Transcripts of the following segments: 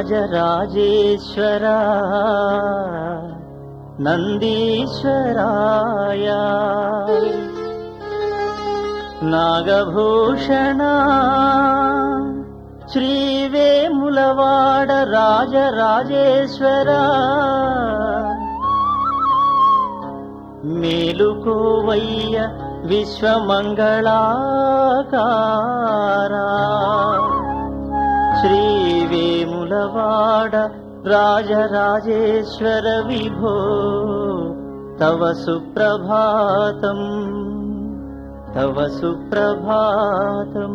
రాజరాజేశ్వరా నందీశ్వరాయ నాగభూషణ శ్రీవేములవాడ రాజరాజేశ్వరా మేలుకోవయ్య విశ్వమంగళాకారా శ్రీవేములవాడ రాజరాజేశ్వర విభో తవ సుప్రభాతం తవ సుప్రభాతం.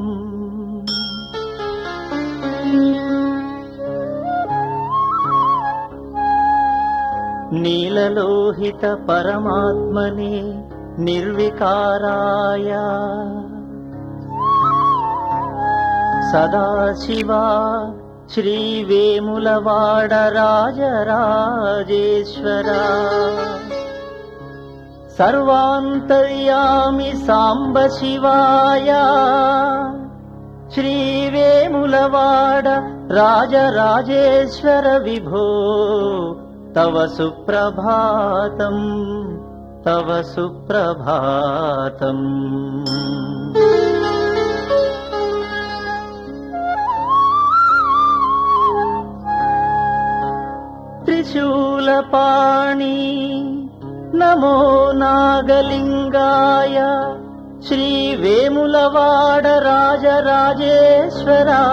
నీలలోహిత పరమాత్మనే నిర్వికారాయ సదాశివా శ్రీవేములవాడ రాజరాజేశ్వరా సర్వాంతర్యామి సాంబ శివాయ శ్రీవేములవాడ రాజరాజేశ్వర విభో తవ సుప్రభాతం తవ సుప్రభాతం. త్రిశూలపాణి నమో నాగలింగాయ శ్రీవేములవాడ రాజరాజేశ్వరా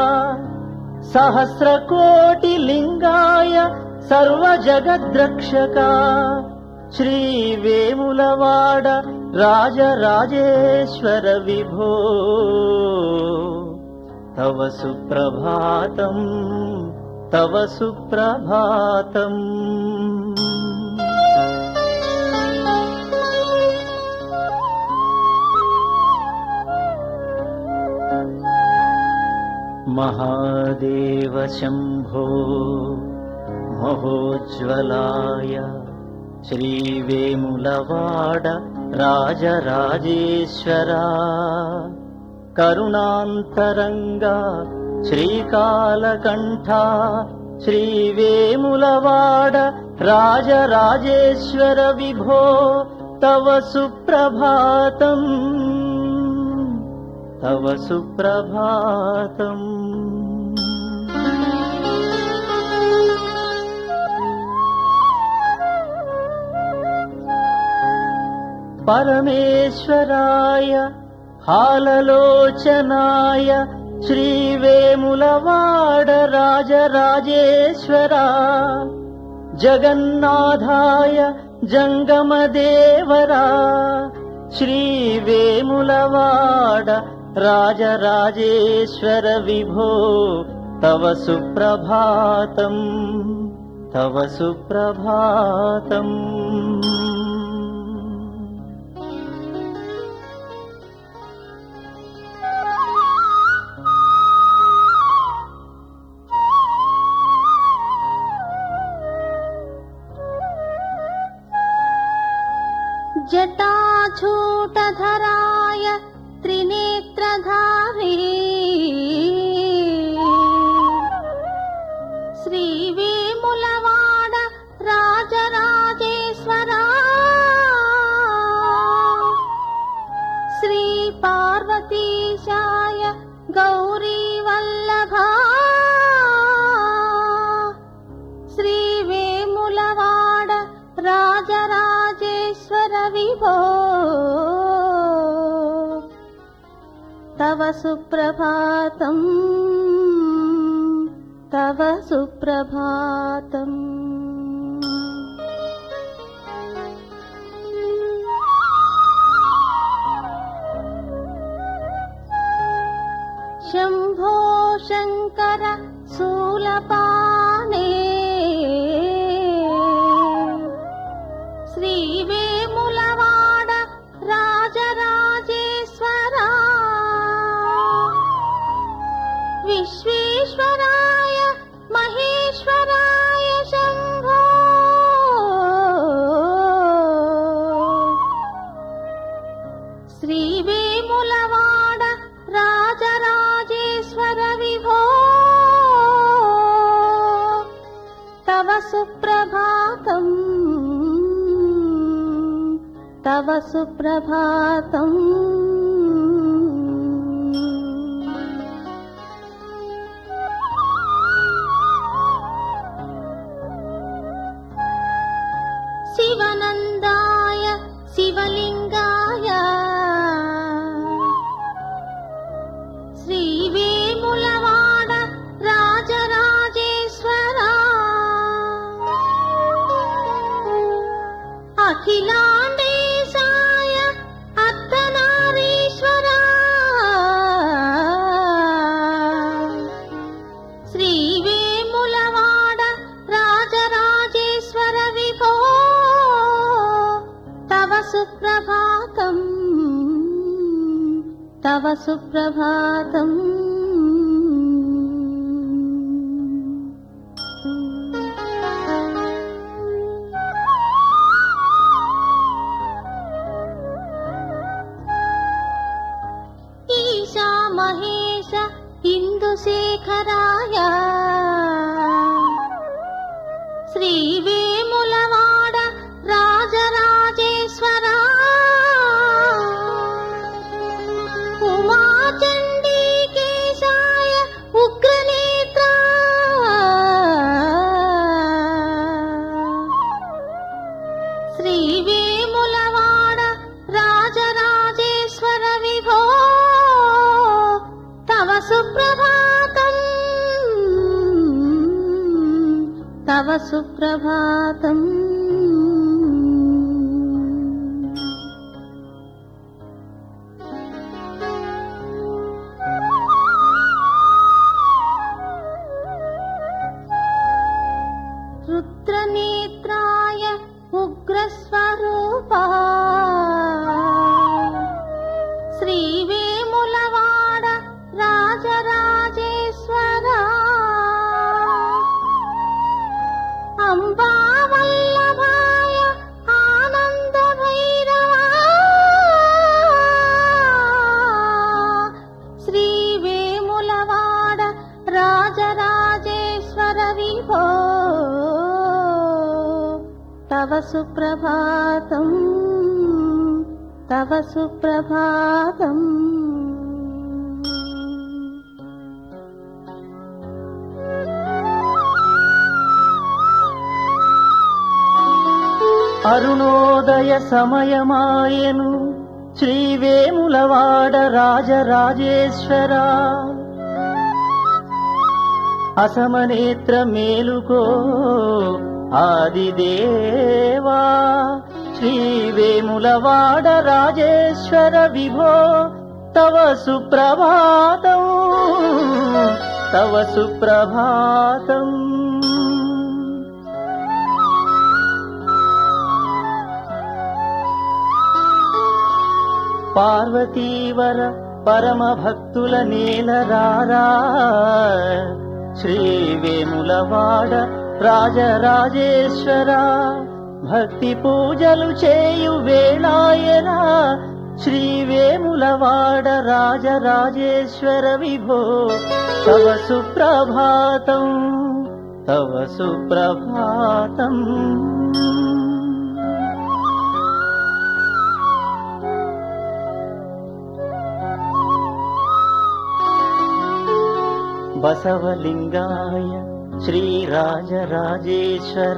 సహస్రకోటి లింగాయ సర్వజగద్రక్షక శ్రీవేములవాడ రాజరాజేశ్వర విభో తవ సుప్రభాతం తవ సుప్రభాతం. మహాదేవ శంభో మహోజ్వలాయ శ్రీవేములవాడ రాజరాజేశ్వరా కరుణాంతరంగా శ్రీకాళకంఠ శ్రీవేములవాడ రాజరాజేశ్వర విభో తవ సుప్రభాతం తవ సుప్రభాతం. పరమేశ్వరాయ హాలలోచనాయ శ్రీవేములవాడ రాజరాజేశ్వరా జగన్నాథాయ జంగమదేవరా శ్రీవేములవాడ రాజరాజేశ్వర విభో తవ సుప్రభాతం తవ సుప్రభాతం. జటాఛూటధరాయ త్రినేత్రధారీ శ్రీవేములవాడ రాజరాజేశ్వరా శ్రీ పార్వతీశాయ గౌరీవల్లభా శ్రీవేములవాడ రాజరాజేశ్వర విభో తవ సుప్రభాతం తవ సుప్రభాతం. శంభో శంకర శూలపాణే శ్రీవేములవాడ రాజరాజేశ్వరా విశ్వేశ్వరాయ మహేశ్వరాయ శంభో శ్రీవేములవాడ రాజరాజేశ్వర విభో తవ సుప్రభాతం. శివనందాయ శివలింగాయ శ్రీవేములవాడ రాజరాజేశ్వర అఖిలాండేశాయ అర్ధనారీశ్వర శ్రీవేములవాడ రాజరాజేశ్వర విభో తవ సుప్రభాతం తవ సుప్రభాతం. ఈశా మహేశ ఇందుశేఖరాయ శ్రీవేములవాడ రాజరాజేశ్వర ఉమాచండీకేశాయ ఉగ్రనేత్ర శ్రీవేములవాడ రాజరాజేశ్వర విభో తవ సుప్రభాతం తవ సుప్రభాతం. రుద్రనేత్రాయ ఉగ్రస్వరూపా శ్రీవేములవాడ రాజరాజేశ్వర అంబావల్లభాయ ఆనంద భైరవ శ్రీవేములవాడ రాజరాజేశ్వర విభో తవ సుప్రభాతం తవ సుప్రభాతం. అరుణోదయ సమయమాయను శ్రీవేములవాడ రాజరాజేశ్వర అసమనేత్ర మేలుకో ఆదిదేవా శ్రీవేములవాడ రాజేశ్వర విభో తవ సుప్రభాతం తవ సుప్రభాతం. పార్వతీవర పరమ భక్తుల నేలరారా శ్రీవేములవాడ రాజరాజేశ్వర భక్తి పూజలు చేయు వేళాయరా శ్రీవేములవాడ రాజరాజేశ్వర విభో తవ సుప్రభాతం తవ సుప్రభాతం. బసవలింగాయ శ్రీరాజరాజేశ్వర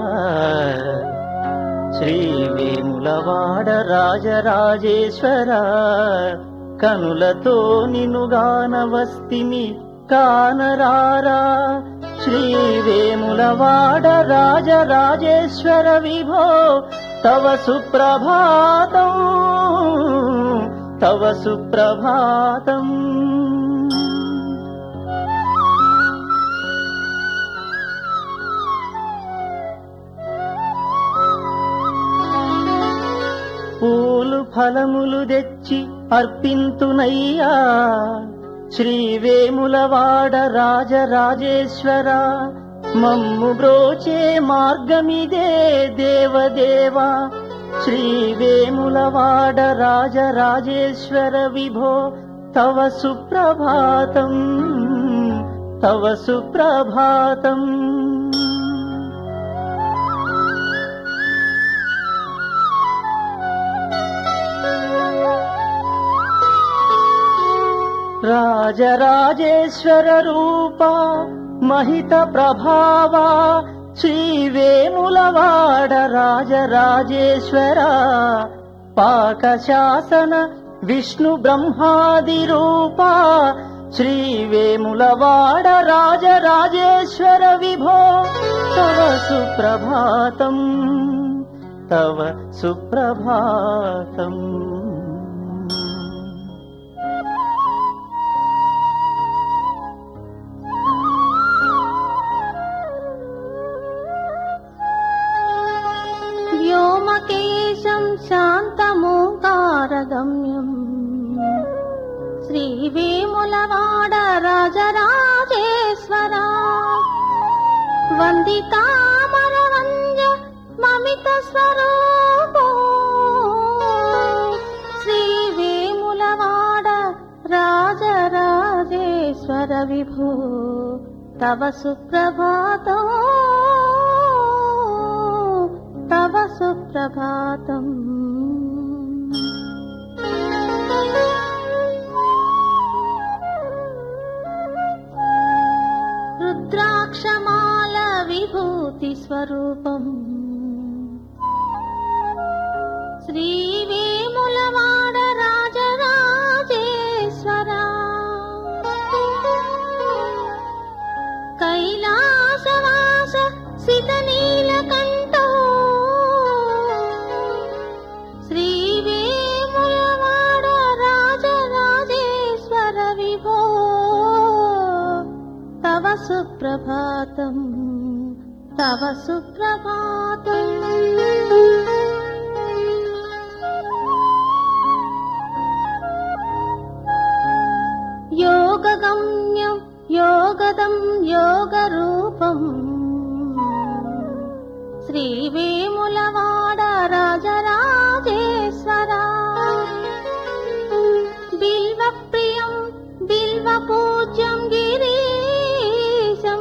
శ్రీవేములవాడ రాజరాజేశ్వర కనులతో నినుగానవస్తిని కానరారా శ్రీవేములవాడ రాజరాజేశ్వర విభో తవ సుప్రభాతం తవ సుప్రభాతం. పూలు ఫలములు తెచ్చి అర్పింతునయ్యా శ్రీవేములవాడ రాజరాజేశ్వర మమ్ము బ్రోచే మార్గమిదే దేవదేవా శ్రీవేములవాడ రాజరాజేశ్వర విభో తవ సుప్రభాతం తవ సుప్రభాతం. రాజరాజేశ్వర రూపా మహిత ప్రభావా శ్రీవేములవాడ రాజరాజేశ్వర పాకశాసన విష్ణు బ్రహ్మాది రూపా శ్రీవేములవాడ రాజరాజేశ్వర విభో తవ సుప్రభాతం తవ సుప్రభాతం. వ్యోమకేశం శాంతమోంకారగమ్యం శ్రీవేములవాడ రాజరాజేశ్వర వందితామరవంజ మమిత స్వరూపో శ్రీవేములవాడ రాజరాజేశ్వర విభో తవ సుప్రభాతం తవ సుప్రభాతం. రుద్రాక్షమాల విభూతి స్వరూపం శ్రీవేములవాడ రాజరాజేశ్వర కైలాసవాస సితనీలకంఠో శ్రీవేములవాడ రాజరాజేశ్వర విభో తవ సుప్రభాతం తవ సుప్రభాతం. యోగగమ్యం యోగదం యోగరూపం శ్రీవేములవాడ రాజరాజేశ్వర బిల్వప్రియం బిల్వపూజ్యం గిరీశం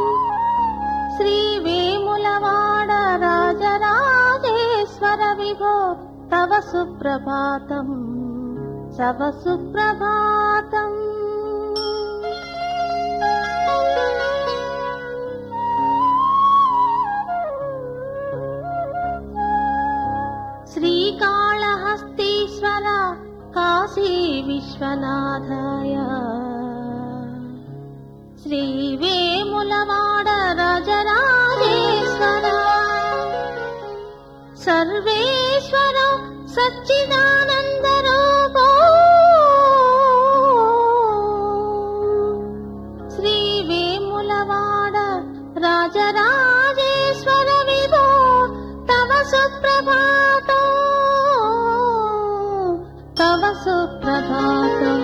శ్రీవేములవాడ రాజరాజేశ్వర విభో తవ సుప్రభాతం తవ సుప్రభాతం. శ్రీకాళహస్తీశ్వర కాశీ విశ్వనాథాయ శ్రీవేములవాడ రాజరాజేశ్వర సర్వేశ్వర సచ్చిదానందరూపో శ్రీవేములవాడ రాజరాజేశ్వర విభో తవ సుప్రభాతం తవ సుప్రభాతం.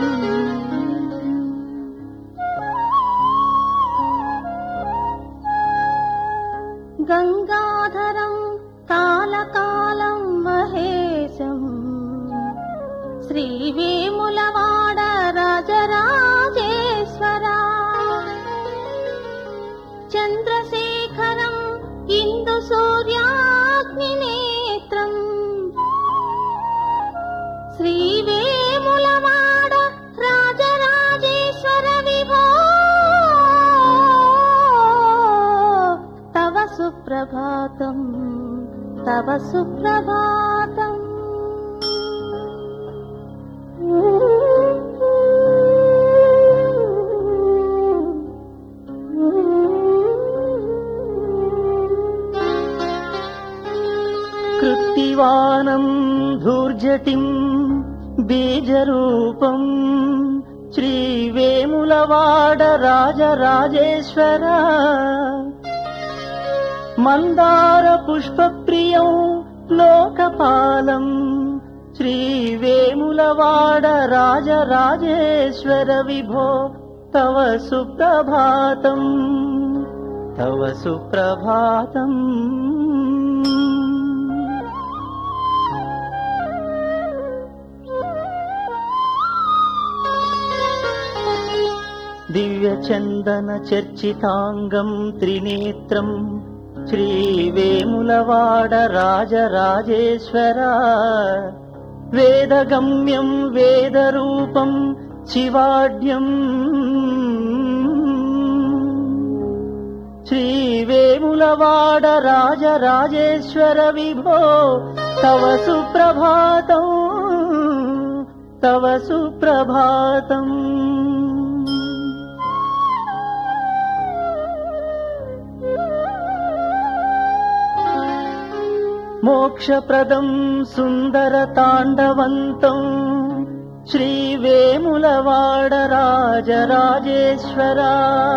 గంగాధరం కాలకాలం మహేశం శ్రీవేములవాడ రాజరాజేశ్వర చంద్రశేఖరం ఇందు సూర్యాగ్నినేత్రం శ్రీవేములవాడ రాజరాజేశ్వర విభో తవ సుప్రభాతం తవ సుప్రభాతం. కృత్తివానం ధూర్జటిం బీజరూపం శ్రీవేములవాడ రాజరాజేశ్వర మందార పుష్పప్రియం లోకపాలం శ్రీవేములవాడ రాజరాజేశ్వర విభో తవ సుప్రభాతం తవ సుప్రభాతం. దివ్యచందన చర్చితాంగం త్రినేత్రం శ్రీవేములవాడ రాజరాజేశ్వర వేదగమ్యం వేదరూపం శివాఢ్యం శ్రీవేములవాడ రాజరాజేశ్వర విభో తవ సుప్రభాతం తవ సుప్రభాతం. మోక్షప్రదం సుందర తాండవంతం శ్రీవేములవాడ రాజరాజేశ్వరా.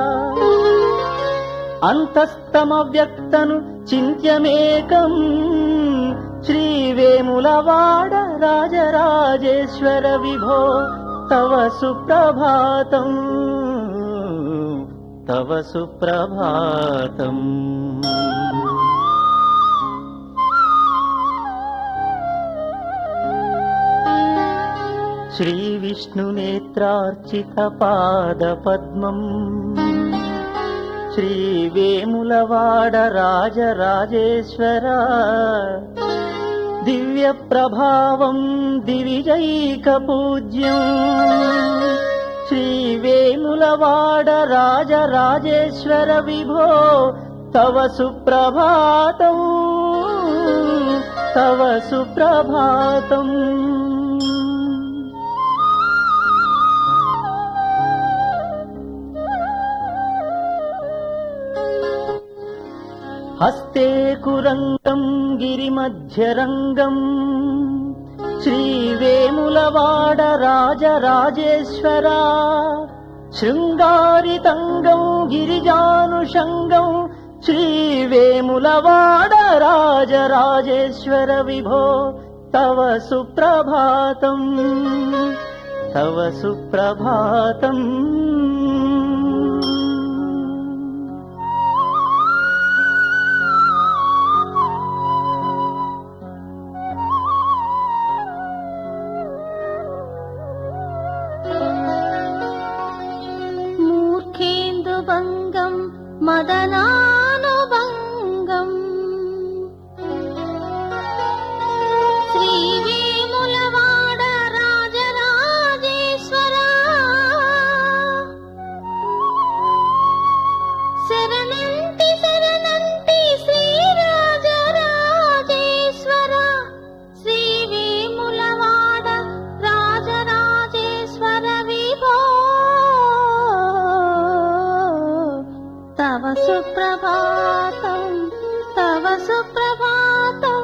అంతస్తమవ్యక్తను చింత్యమేకం శ్రీవేములవాడ రాజరాజేశ్వర విభో తవ సుప్రభాతం తవ సుప్రభాతం. శ్రీవిష్ణునేత్రార్చిత పాదపద్మం శ్రీవేములవాడ రాజరాజేశ్వరా. దివ్య ప్రభావం దివిజైకపూజ్యం శ్రీవేములవాడ రాజరాజేశ్వర విభో తవ సుప్రభాతం తవ సుప్రభాతం. హస్తే కురంగం గిరిమధ్యరంగం శ్రీవేములవాడ రాజరాజేశ్వరా. శృంగారితంగం గిరిజానుషంగం శ్రీవేములవాడ రాజరాజేశ్వర విభో తవ సుప్రభాతం తవ సుప్రభాతం. భంగం మదనానుభంగం శ్రీవేములవాడ రాజరాజేశ్వరా. శరణంటి శరణంటి శ్రీరాజరాజేశ్వరా. శ్రీవేములవాడ రాజరాజేశ్వర విభో తవ సుప్రభాతం తవ సుప్రభాతం.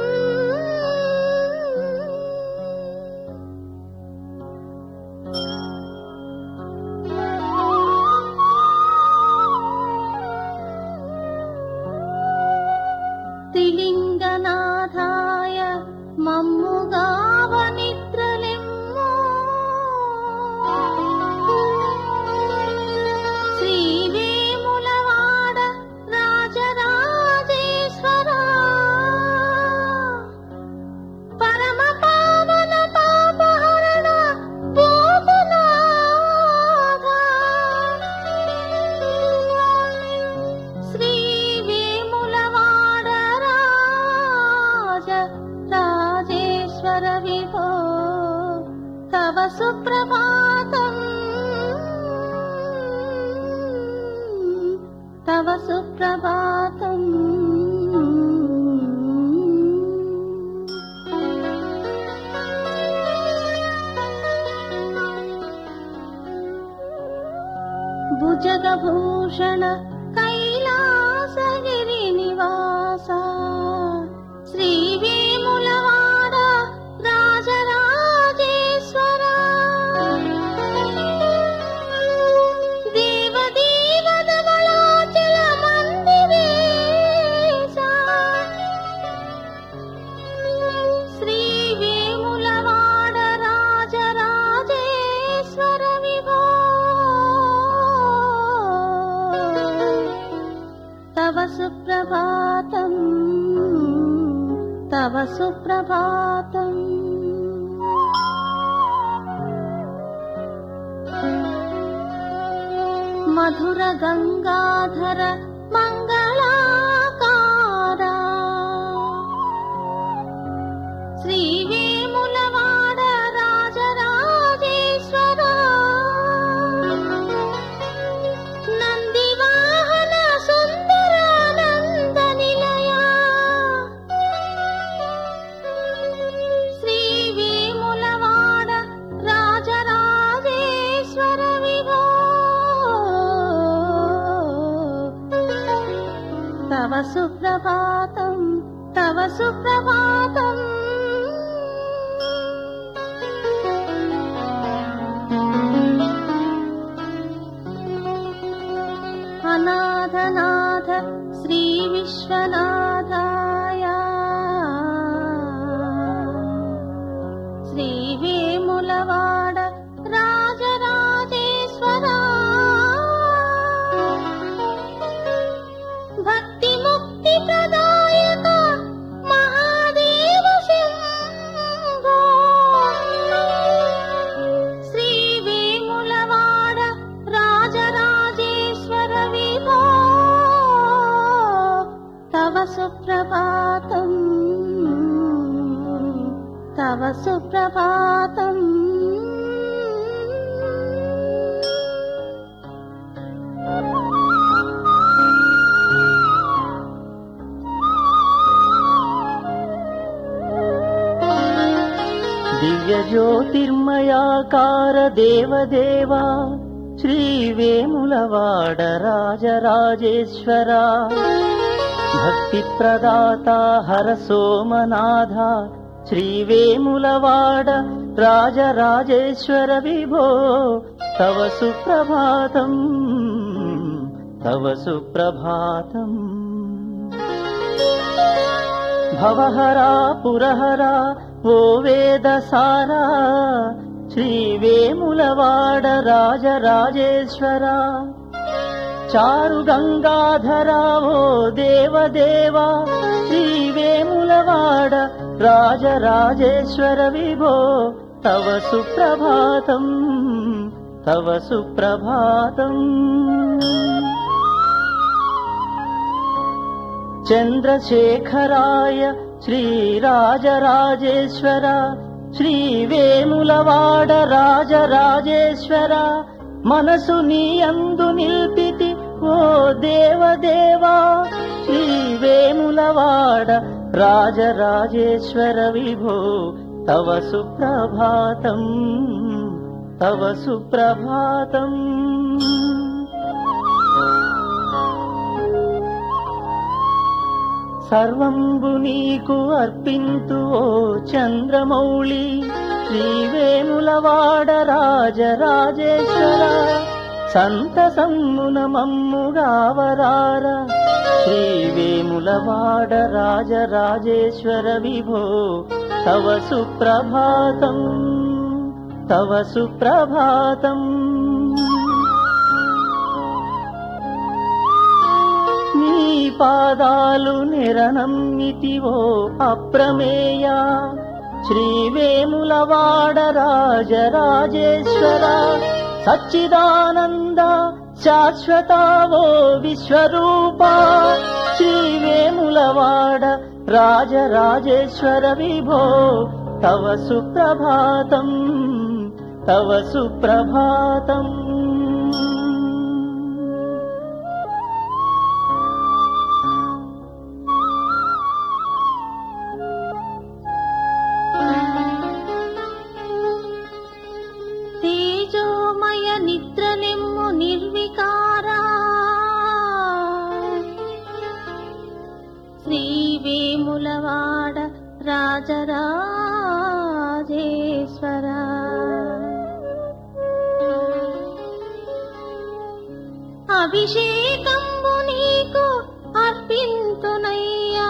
త్రిలింగనాథాయ మమ్ముగావ నిద్రలెమ్మో శ్రీవేములవాడ రాజరాజేశ్వరా. పరమ పావన పాపహరణ భూతనాథ శ్రీవేములవాడ రాజరాజేశ్వర విభో తవ సుప్రభాతం తవ సుప్రభాతం. భుజగభూషణ కైలాసగిరి నివాస శ్రీవేములవాడ రాజరాజేశ్వరా. దేవదేవదమలాచల మందిరేశ శ్రీవేములవాడ రాజరాజేశ్వర విభో తవ సుప్రభాతం తవ సుప్రభాతం. మధుర గంగాధర మంగళాకారా శ్రీవేములవాడ రాజరాజేశ్వరా. సుప్రభాతం అనాథనాథ శ్రీ విశ్వనాథాయ శ్రీ వేములవాడ రాజరాజేశ్వర భక్తి ముక్తి ప్రదాయక మహాదేవ శంభో శ్రీ వేములవాడ రాజరాజేశ్వర విభో తవ సుప్రభాతం తవ సుప్రభాతం దివ్య జ్యోతిర్మయాకార దేవదేవా శ్రీ వేములవాడ రాజరాజేశ్వర భక్తి ప్రదాత హర సోమనాథ శ్రీ వేములవాడ రాజరాజేశ్వర విభో తవ సుప్రభాతం తవ సుప్రభాతం భవహరా పురహరా ఓ వేదసారా శ్రీ వేములవాడ రాజరాజేశ్వర చారు గంగాధరా ఓ దేవదేవా శ్రీ వేములవాడ రాజరాజేశ్వర విభో తవ సుప్రభాతం తవ సుప్రభాతం చంద్రశేఖరాయ శ్రీరాజరాజేశ్వర శ్రీ వేములవాడ రాజరాజేశ్వర మనసు నీయందు నిల్పితి ఓ దేవదేవా శ్రీ వేములవాడ రాజరాజేశ్వర విభో తవ సుప్రభాతం తవ సుప్రభాతం సర్వంబు నీకు అర్పింతు ఓ చంద్రమౌళి శ్రీ వేములవాడ రాజరాజేశ్వర సంతసమ్మున మమ్ముగావరార శ్రీ వేములవాడ రాజరాజేశ్వర విభో తవ సుప్రభాతం తవ సుప్రభాతం నీ పాదాలు నిరనమ్మితివో అప్రమేయ శ్రీ వేములవాడ రాజరాజేశ్వర సచ్చిదానంద శాశ్వతావో విశ్వరూప శ్రీ వేములవాడ రాజరాజేశ్వర విభో తవ సుప్రభాతం తవ సుప్రభాతం తేజోమయ నిద్రలెమ్ము నిర్వికారా శ్రీ వేములవాడ రాజరాజేశ్వర అభిషేకంబు నీకు అర్పింతునయ్యా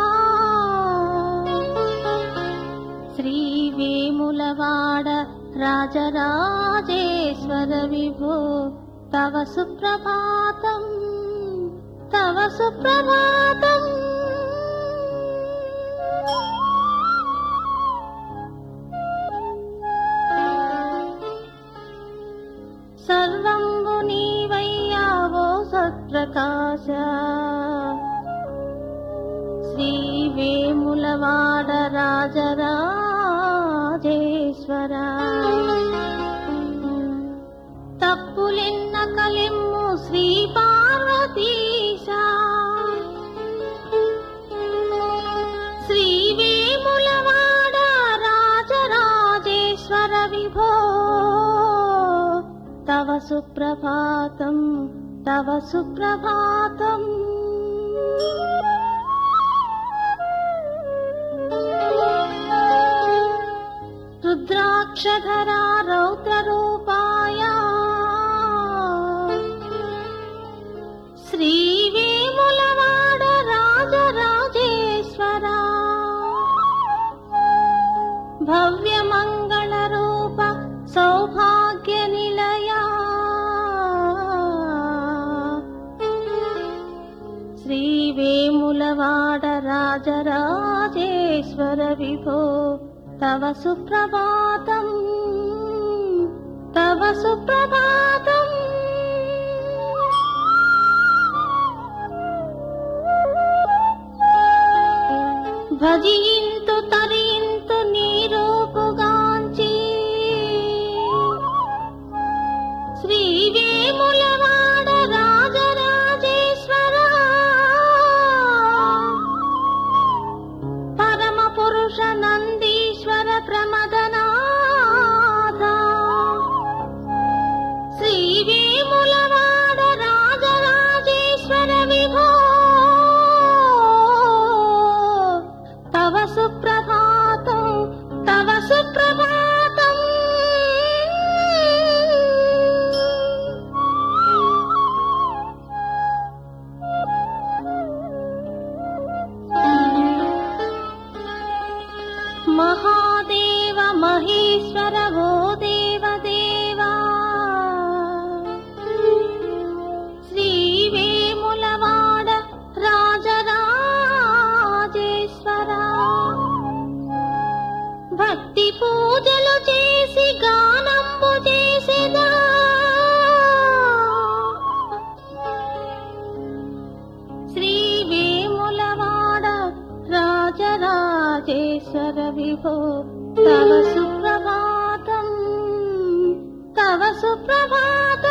శ్రీ వేములవాడ రాజరాజేశ్వర విభో తవ సుప్రభాతం తవ సుప్రభాతం సర్వంబు నీవయ్యావో సత్ప్రకాశ శ్రీ వేములవాడ రాజరాజేశ్వర తప్పులెన్న కలిమ్ము శ్రీ పార్వతీశ శ్రీ వేములవాడ రాజరాజేశ్వర విభో తవ సుప్రభాతం తవ సుప్రభాతం వక్షధరా రౌద్రరూపాయ శ్రీవేములవాడ రాజరాజేశ్వరా భవ్యమంగళరూప సౌభాగ్య నిలయా శ్రీవేములవాడ రాజరాజేశ్వర విభో తవ సుప్రభాతం తవ సుప్రభాతం భజింతు తరింతు నీ రూపుగాంచి శ్రీవేములవాడ రాజరాజేశ్వరా పరమ పురుష నందీశ్వర ప్రమదనాథ శ్రీవేములవాడ రాజరాజేశ్వర విభో తవ సుప్రభాతం తవ సుప్రభాతం మహాదేవ మహేశ్వర ఓ దేవదేవా శ్రీవేములవాడ రాజరాజేశ్వరా భక్తి పూజలు చేసి గానంబు చేసేదా శ్రీవేములవాడ రాజరాజేశ్వర విభో తవ సుప్రభాతం తవ సుప్రభాతం